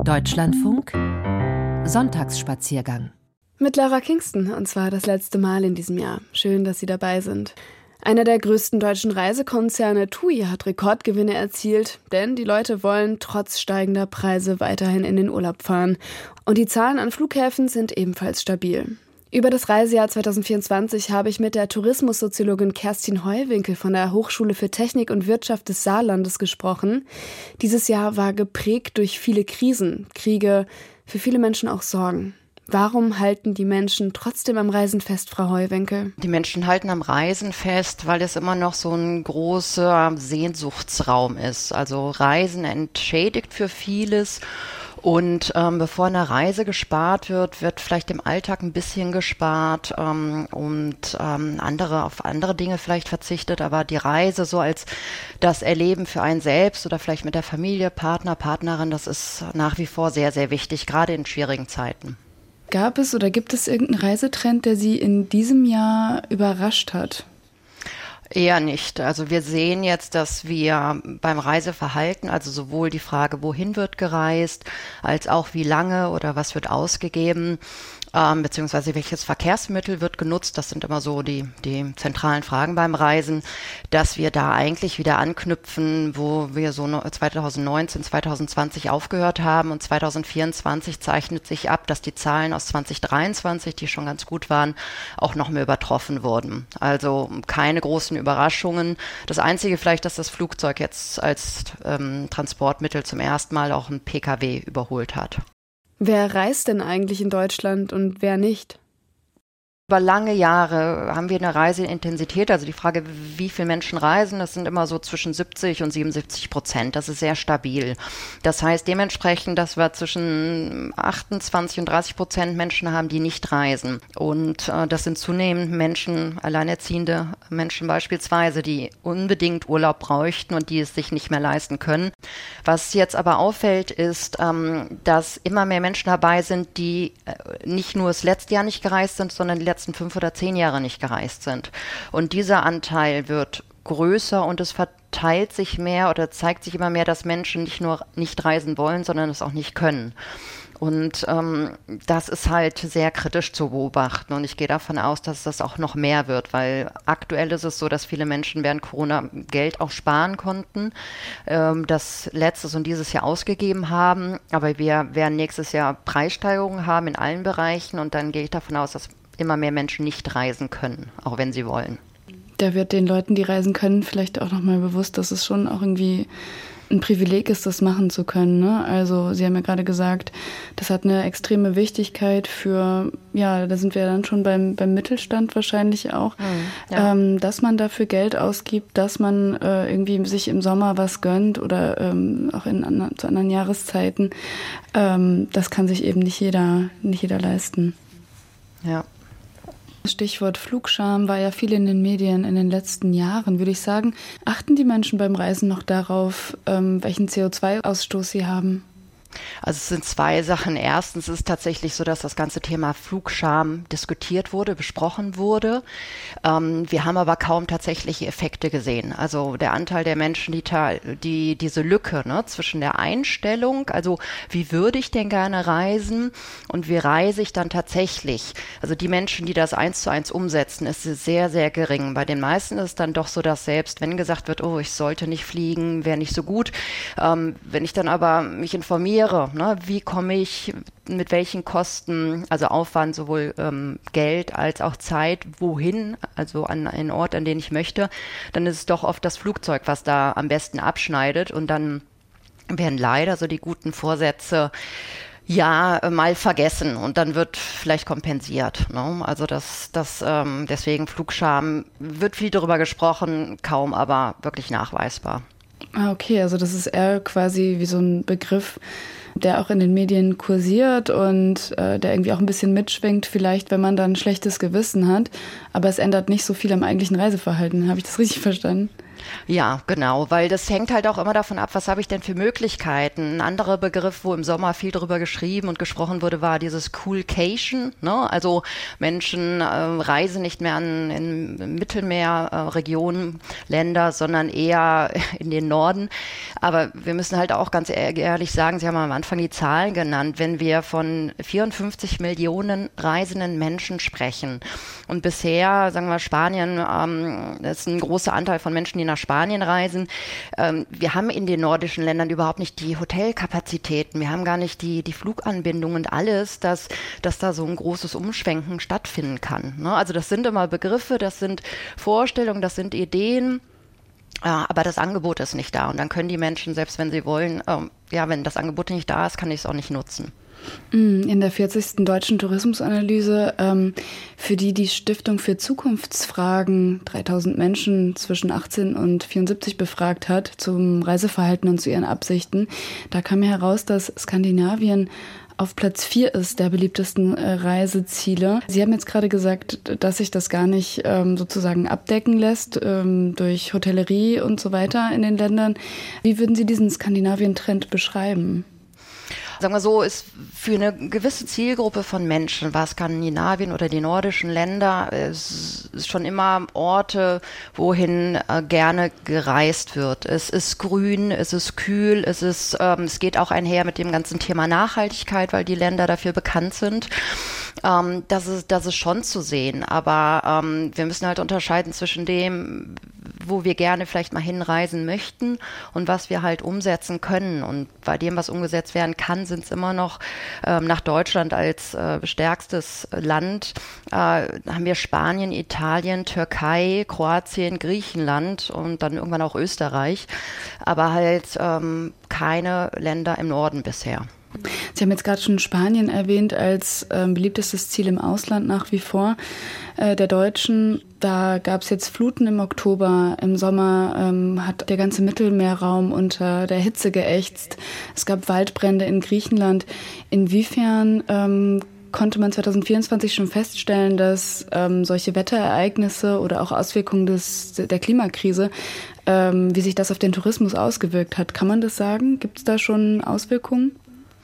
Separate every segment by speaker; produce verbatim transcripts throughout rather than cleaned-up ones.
Speaker 1: Deutschlandfunk Sonntagsspaziergang
Speaker 2: mit Laura Kingston, und zwar das letzte Mal in diesem Jahr. Schön, dass Sie dabei sind. Einer der größten deutschen Reisekonzerne, TUI, hat Rekordgewinne erzielt, denn die Leute wollen trotz steigender Preise weiterhin in den Urlaub fahren. Und die Zahlen an Flughäfen sind ebenfalls stabil. Über das Reisejahr zwanzig vierundzwanzig habe ich mit der Tourismussoziologin Kerstin Heuwinkel von der Hochschule für Technik und Wirtschaft des Saarlandes gesprochen. Dieses Jahr war geprägt durch viele Krisen, Kriege, für viele Menschen auch Sorgen. Warum halten die Menschen trotzdem am Reisen fest, Frau Heuwinkel?
Speaker 3: Die Menschen halten am Reisen fest, weil es immer noch so ein großer Sehnsuchtsraum ist. Also Reisen entschädigt für vieles. Und ähm, bevor eine Reise gespart wird, wird vielleicht im Alltag ein bisschen gespart ähm, und ähm, andere auf andere Dinge vielleicht verzichtet. Aber die Reise so als das Erleben für einen selbst oder vielleicht mit der Familie, Partner, Partnerin, das ist nach wie vor sehr, sehr wichtig, gerade in schwierigen Zeiten.
Speaker 2: Gab es oder gibt es irgendeinen Reisetrend, der Sie in diesem Jahr überrascht hat?
Speaker 3: Eher nicht. Also wir sehen jetzt, dass wir beim Reiseverhalten, also sowohl die Frage, wohin wird gereist, als auch wie lange oder was wird ausgegeben, ähm, beziehungsweise welches Verkehrsmittel wird genutzt, das sind immer so die, die zentralen Fragen beim Reisen, dass wir da eigentlich wieder anknüpfen, wo wir so zwanzig neunzehn, zwanzig zwanzig aufgehört haben, und zwanzig vierundzwanzig zeichnet sich ab, dass die Zahlen aus zwanzig dreiundzwanzig, die schon ganz gut waren, auch noch mehr übertroffen wurden. Also keine großen Überraschungen. Das Einzige vielleicht, dass das Flugzeug jetzt als ähm, Transportmittel zum ersten Mal auch ein P K W überholt hat.
Speaker 2: Wer reist denn eigentlich in Deutschland und wer nicht?
Speaker 3: Über lange Jahre haben wir eine Reiseintensität, also die Frage, wie viele Menschen reisen, das sind immer so zwischen siebzig und siebenundsiebzig Prozent. Das ist sehr stabil. Das heißt dementsprechend, dass wir zwischen achtundzwanzig und dreißig Prozent Menschen haben, die nicht reisen. Und äh, das sind zunehmend Menschen, alleinerziehende Menschen beispielsweise, die unbedingt Urlaub bräuchten und die es sich nicht mehr leisten können. Was jetzt aber auffällt, ist, ähm, dass immer mehr Menschen dabei sind, die äh, nicht nur das letzte Jahr nicht gereist sind, sondern die letzten fünf oder zehn Jahre nicht gereist sind. Und dieser Anteil wird größer und es verteilt sich mehr oder zeigt sich immer mehr, dass Menschen nicht nur nicht reisen wollen, sondern es auch nicht können. Und ähm, das ist halt sehr kritisch zu beobachten. Und ich gehe davon aus, dass das auch noch mehr wird, weil aktuell ist es so, dass viele Menschen während Corona Geld auch sparen konnten, ähm, das letztes und dieses Jahr ausgegeben haben. Aber wir werden nächstes Jahr Preissteigerungen haben in allen Bereichen. Und dann gehe ich davon aus, dass immer mehr Menschen nicht reisen können, auch wenn sie wollen.
Speaker 2: Da wird den Leuten, die reisen können, vielleicht auch nochmal bewusst, dass es schon auch irgendwie ein Privileg ist, das machen zu können, ne? Also Sie haben ja gerade gesagt, das hat eine extreme Wichtigkeit für, ja, da sind wir dann schon beim, beim Mittelstand wahrscheinlich auch, mhm, ja. ähm, dass man dafür Geld ausgibt, dass man äh, irgendwie sich im Sommer was gönnt oder ähm, auch in anderen, zu anderen Jahreszeiten. Ähm, das kann sich eben nicht jeder, nicht jeder leisten.
Speaker 3: Ja.
Speaker 2: Stichwort Flugscham war ja viel in den Medien in den letzten Jahren, würde ich sagen. Achten die Menschen beim Reisen noch darauf, ähm, welchen C O zwei Ausstoß sie haben?
Speaker 3: Also es sind zwei Sachen. Erstens ist es tatsächlich so, dass das ganze Thema Flugscham diskutiert wurde, besprochen wurde. Ähm, wir haben aber kaum tatsächliche Effekte gesehen. Also der Anteil der Menschen, die, die diese Lücke, ne, zwischen der Einstellung, also wie würde ich denn gerne reisen und wie reise ich dann tatsächlich? Also die Menschen, die das eins zu eins umsetzen, ist sehr, sehr gering. Bei den meisten ist es dann doch so, dass selbst wenn gesagt wird, oh, ich sollte nicht fliegen, wäre nicht so gut. Ähm, wenn ich dann aber mich informiere, Ne, wie komme ich, mit welchen Kosten, also Aufwand, sowohl ähm, Geld als auch Zeit, wohin, also an einen Ort, an den ich möchte, dann ist es doch oft das Flugzeug, was da am besten abschneidet, und dann werden leider so die guten Vorsätze ja mal vergessen und dann wird vielleicht kompensiert. Ne? Also das, das ähm, deswegen Flugscham, wird viel darüber gesprochen, kaum aber wirklich nachweisbar.
Speaker 2: Ah, okay, also das ist eher quasi wie so ein Begriff, der auch in den Medien kursiert und äh, der irgendwie auch ein bisschen mitschwingt, vielleicht, wenn man dann ein schlechtes Gewissen hat. Aber es ändert nicht so viel am eigentlichen Reiseverhalten. Habe ich das richtig verstanden?
Speaker 3: Ja, genau, weil das hängt halt auch immer davon ab, was habe ich denn für Möglichkeiten. Ein anderer Begriff, wo im Sommer viel drüber geschrieben und gesprochen wurde, war dieses Coolcation, ne? Also Menschen äh, reisen nicht mehr an in Mittelmeerregionen, äh, Länder, sondern eher in den Norden. Aber wir müssen halt auch ganz ehrlich sagen, Sie haben am Anfang die Zahlen genannt, wenn wir von vierundfünfzig Millionen reisenden Menschen sprechen und bisher, sagen wir Spanien, ähm, das ist ein großer Anteil von Menschen, die nach Spanien reisen. Ähm, wir haben in den nordischen Ländern überhaupt nicht die Hotelkapazitäten, wir haben gar nicht die, die Fluganbindung und alles, dass, dass da so ein großes Umschwenken stattfinden kann. Ne? Also das sind immer Begriffe, das sind Vorstellungen, das sind Ideen, äh, aber das Angebot ist nicht da und dann können die Menschen, selbst wenn sie wollen, äh, ja, wenn das Angebot nicht da ist, kann ich es auch nicht nutzen.
Speaker 2: In der vierzigsten Deutschen Tourismusanalyse, ähm, für die die Stiftung für Zukunftsfragen dreitausend Menschen zwischen achtzehn und vierundsiebzig befragt hat zum Reiseverhalten und zu ihren Absichten, da kam heraus, dass Skandinavien auf Platz vier ist der beliebtesten äh, Reiseziele. Sie haben jetzt gerade gesagt, dass sich das gar nicht ähm, sozusagen abdecken lässt ähm, durch Hotellerie und so weiter in den Ländern. Wie würden Sie diesen Skandinavien-Trend beschreiben?
Speaker 3: Sagen wir so, ist für eine gewisse Zielgruppe von Menschen, war Skandinavien oder die nordischen Länder, es ist schon immer Orte, wohin äh, gerne gereist wird. Es ist grün, es ist kühl, es ist, ähm, es geht auch einher mit dem ganzen Thema Nachhaltigkeit, weil die Länder dafür bekannt sind. Ähm, das ist, das ist schon zu sehen, aber ähm, wir müssen halt unterscheiden zwischen dem, wo wir gerne vielleicht mal hinreisen möchten und was wir halt umsetzen können. Und bei dem, was umgesetzt werden kann, sind es immer noch ähm, nach Deutschland als äh, stärkstes Land, äh, haben wir Spanien, Italien, Türkei, Kroatien, Griechenland und dann irgendwann auch Österreich, aber halt ähm, keine Länder im Norden bisher.
Speaker 2: Sie haben jetzt gerade schon Spanien erwähnt als ähm, beliebtestes Ziel im Ausland nach wie vor äh, der Deutschen. Da gab es jetzt Fluten im Oktober. Im Sommer ähm, hat der ganze Mittelmeerraum unter der Hitze geächzt. Es gab Waldbrände in Griechenland. Inwiefern ähm, konnte man zwanzig vierundzwanzig schon feststellen, dass ähm, solche Wetterereignisse oder auch Auswirkungen des, der Klimakrise, ähm, wie sich das auf den Tourismus ausgewirkt hat? Kann man das sagen? Gibt es da schon Auswirkungen?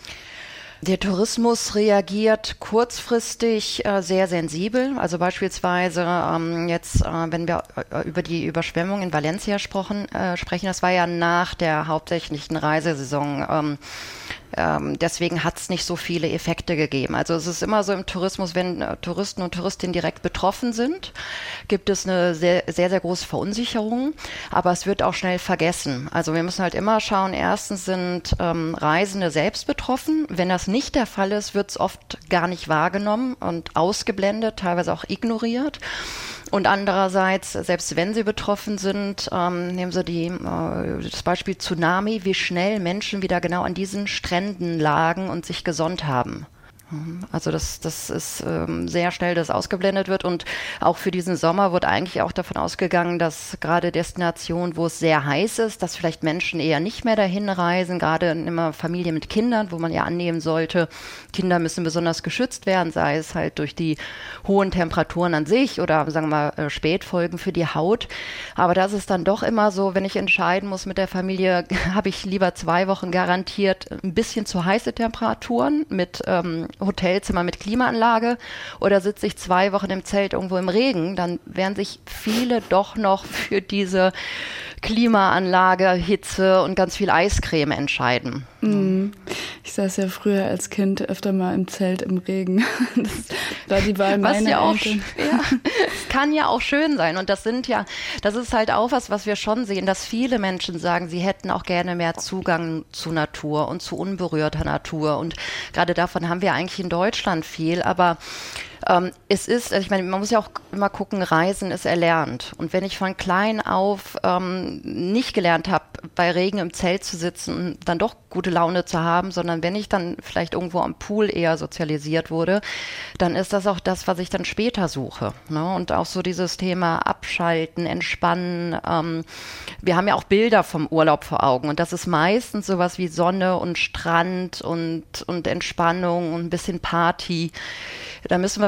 Speaker 3: Der Tourismus reagiert kurzfristig äh, sehr sensibel. Also beispielsweise ähm, jetzt, äh, wenn wir äh, über die Überschwemmung in Valencia sprochen, äh, sprechen, das war ja nach der hauptsächlichen Reisesaison. Ähm, ähm, deswegen hat es nicht so viele Effekte gegeben. Also es ist immer so im Tourismus, wenn äh, Touristen und Touristinnen direkt betroffen sind, gibt es eine sehr, sehr, sehr große Verunsicherung. Aber es wird auch schnell vergessen. Also wir müssen halt immer schauen, erstens sind ähm, Reisende selbst betroffen. Wenn das nicht der Fall ist, wird es oft gar nicht wahrgenommen und ausgeblendet, teilweise auch ignoriert. Und andererseits, selbst wenn sie betroffen sind, ähm, nehmen Sie die, äh, das Beispiel Tsunami, wie schnell Menschen wieder genau an diesen Stränden lagen und sich gesonnt haben. Also das, das ist ähm, sehr schnell, dass ausgeblendet wird und auch für diesen Sommer wird eigentlich auch davon ausgegangen, dass gerade Destinationen, wo es sehr heiß ist, dass vielleicht Menschen eher nicht mehr dahin reisen, gerade immer Familien mit Kindern, wo man ja annehmen sollte, Kinder müssen besonders geschützt werden, sei es halt durch die hohen Temperaturen an sich oder sagen wir mal Spätfolgen für die Haut. Aber das ist dann doch immer so, wenn ich entscheiden muss mit der Familie, habe ich lieber zwei Wochen garantiert ein bisschen zu heiße Temperaturen mit ähm, Hotelzimmer mit Klimaanlage oder sitze ich zwei Wochen im Zelt irgendwo im Regen, dann werden sich viele doch noch für diese Klimaanlage, Hitze und ganz viel Eiscreme entscheiden.
Speaker 2: Mm. Ich saß ja früher als Kind öfter mal im Zelt im Regen. Das war die Wahl meiner
Speaker 3: ja auch,
Speaker 2: Eltern.
Speaker 3: Ja, es kann ja auch schön sein und das sind ja, das ist halt auch was, was wir schon sehen, dass viele Menschen sagen, sie hätten auch gerne mehr Zugang zu Natur und zu unberührter Natur und gerade davon haben wir eigentlich in Deutschland viel, aber Ähm, es ist, also ich meine, man muss ja auch immer gucken, Reisen ist erlernt. Und wenn ich von klein auf ähm, nicht gelernt habe, bei Regen im Zelt zu sitzen, dann doch gute Laune zu haben, sondern wenn ich dann vielleicht irgendwo am Pool eher sozialisiert wurde, dann ist das auch das, was ich dann später suche. Ne? Und auch so dieses Thema Abschalten, Entspannen. Ähm, wir haben ja auch Bilder vom Urlaub vor Augen und das ist meistens sowas wie Sonne und Strand und, und Entspannung und ein bisschen Party. Da müssen wir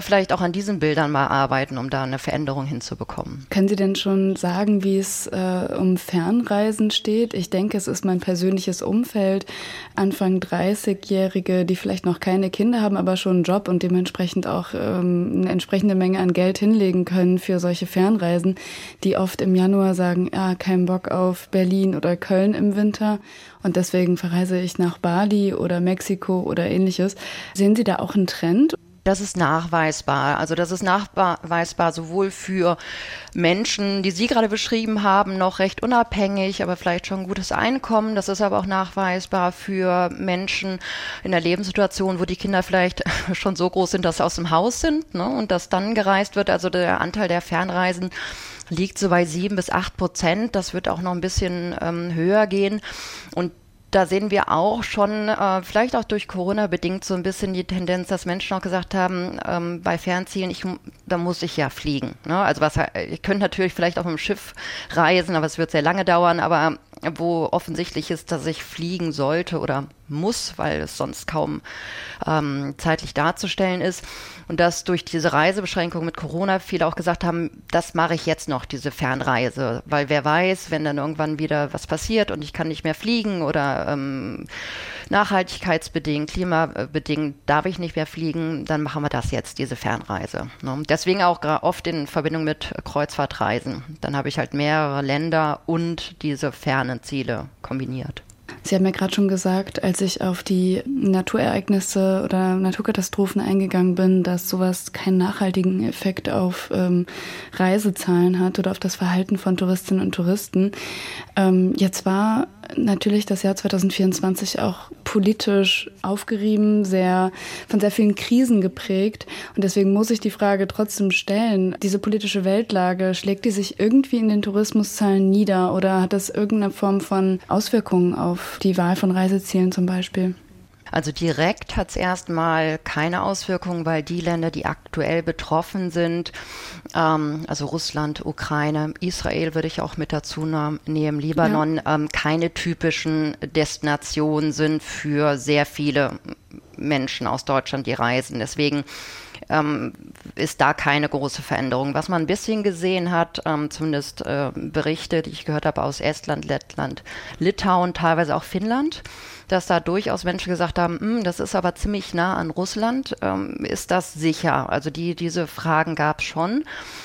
Speaker 3: vielleicht auch an diesen Bildern mal arbeiten, um da eine Veränderung hinzubekommen.
Speaker 2: Können Sie denn schon sagen, wie es äh, um Fernreisen steht? Ich denke, es ist mein persönliches Umfeld. Anfang dreißigjährige, die vielleicht noch keine Kinder haben, aber schon einen Job und dementsprechend auch ähm, eine entsprechende Menge an Geld hinlegen können für solche Fernreisen, die oft im Januar sagen, ja, kein Bock auf Berlin oder Köln im Winter und deswegen verreise ich nach Bali oder Mexiko oder ähnliches. Sehen Sie da auch einen Trend?
Speaker 3: Das ist nachweisbar. Also das ist nachweisbar sowohl für Menschen, die Sie gerade beschrieben haben, noch recht unabhängig, aber vielleicht schon ein gutes Einkommen. Das ist aber auch nachweisbar für Menschen in der Lebenssituation, wo die Kinder vielleicht schon so groß sind, dass sie aus dem Haus sind, ne, und dass dann gereist wird. Also der Anteil der Fernreisen liegt so bei sieben bis acht Prozent. Das wird auch noch ein bisschen ähm, höher gehen. Und da sehen wir auch schon, äh, vielleicht auch durch Corona bedingt, so ein bisschen die Tendenz, dass Menschen auch gesagt haben, ähm, bei Fernziehen, ich, da muss ich ja fliegen. Ne? Also was, ich könnte natürlich vielleicht auch mit dem Schiff reisen, aber es wird sehr lange dauern, aber wo offensichtlich ist, dass ich fliegen sollte oder muss, weil es sonst kaum ähm, zeitlich darzustellen ist. Und dass durch diese Reisebeschränkung mit Corona viele auch gesagt haben, das mache ich jetzt noch, diese Fernreise. Weil wer weiß, wenn dann irgendwann wieder was passiert und ich kann nicht mehr fliegen oder ähm, nachhaltigkeitsbedingt, klimabedingt darf ich nicht mehr fliegen, dann machen wir das jetzt, diese Fernreise. Ne? Deswegen auch oft in Verbindung mit Kreuzfahrtreisen. Dann habe ich halt mehrere Länder und diese fernen Ziele kombiniert.
Speaker 2: Sie haben ja gerade schon gesagt, als ich auf die Naturereignisse oder Naturkatastrophen eingegangen bin, dass sowas keinen nachhaltigen Effekt auf ähm, Reisezahlen hat oder auf das Verhalten von Touristinnen und Touristen. Ähm, jetzt war natürlich das Jahr zwanzig vierundzwanzig auch politisch aufgerieben, sehr von sehr vielen Krisen geprägt. Und deswegen muss ich die Frage trotzdem stellen, diese politische Weltlage, schlägt die sich irgendwie in den Tourismuszahlen nieder oder hat das irgendeine Form von Auswirkungen auf die Wahl von Reisezielen zum Beispiel?
Speaker 3: Also direkt hat es erstmal keine Auswirkungen, weil die Länder, die aktuell betroffen sind, ähm, also Russland, Ukraine, Israel würde ich auch mit dazu nehmen, Libanon, ja. ähm, keine typischen Destinationen sind für sehr viele Menschen aus Deutschland, die reisen. Deswegen ähm, ist da keine große Veränderung. Was man ein bisschen gesehen hat, ähm, zumindest äh, Berichte, die ich gehört habe aus Estland, Lettland, Litauen, teilweise auch Finnland, dass da durchaus Menschen gesagt haben, das ist aber ziemlich nah an Russland, ähm, ist das sicher? Also die, diese Fragen gab es schon.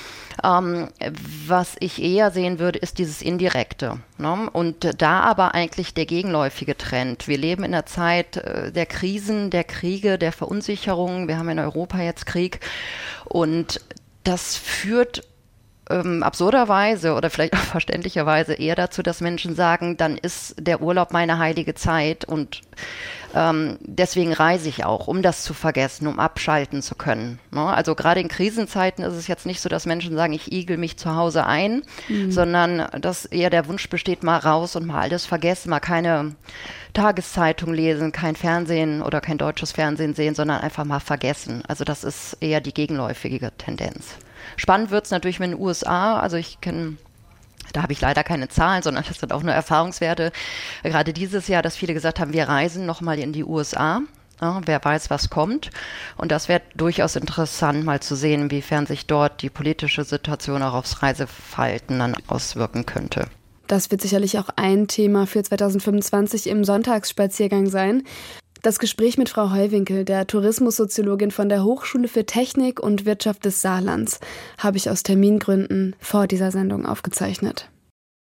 Speaker 3: Ähm, was ich eher sehen würde, ist dieses Indirekte. Ne? Und da aber eigentlich der gegenläufige Trend. Wir leben in einer Zeit äh, der Krisen, der Kriege, der Verunsicherung. Wir haben in Europa jetzt Krieg und das führt Ähm, absurderweise oder vielleicht auch verständlicherweise eher dazu, dass Menschen sagen, dann ist der Urlaub meine heilige Zeit und ähm, deswegen reise ich auch, um das zu vergessen, um abschalten zu können. Ne? Also gerade in Krisenzeiten ist es jetzt nicht so, dass Menschen sagen, ich igel mich zu Hause ein, mhm. sondern dass eher der Wunsch besteht, mal raus und mal alles vergessen, mal keine Tageszeitung lesen, kein Fernsehen oder kein deutsches Fernsehen sehen, sondern einfach mal vergessen. Also das ist eher die gegenläufige Tendenz. Spannend wird es natürlich mit den U S A, also ich kenne, da habe ich leider keine Zahlen, sondern das sind auch nur Erfahrungswerte. Gerade dieses Jahr, dass viele gesagt haben, wir reisen nochmal in die U S A. Ja, wer weiß, was kommt. Und das wäre durchaus interessant, mal zu sehen, inwiefern sich dort die politische Situation auch aufs Reiseverhalten dann auswirken könnte.
Speaker 2: Das wird sicherlich auch ein Thema für zwanzig fünfundzwanzig im Sonntagsspaziergang sein. Das Gespräch mit Frau Heuwinkel, der Tourismussoziologin von der Hochschule für Technik und Wirtschaft des Saarlands, habe ich aus Termingründen vor dieser Sendung aufgezeichnet.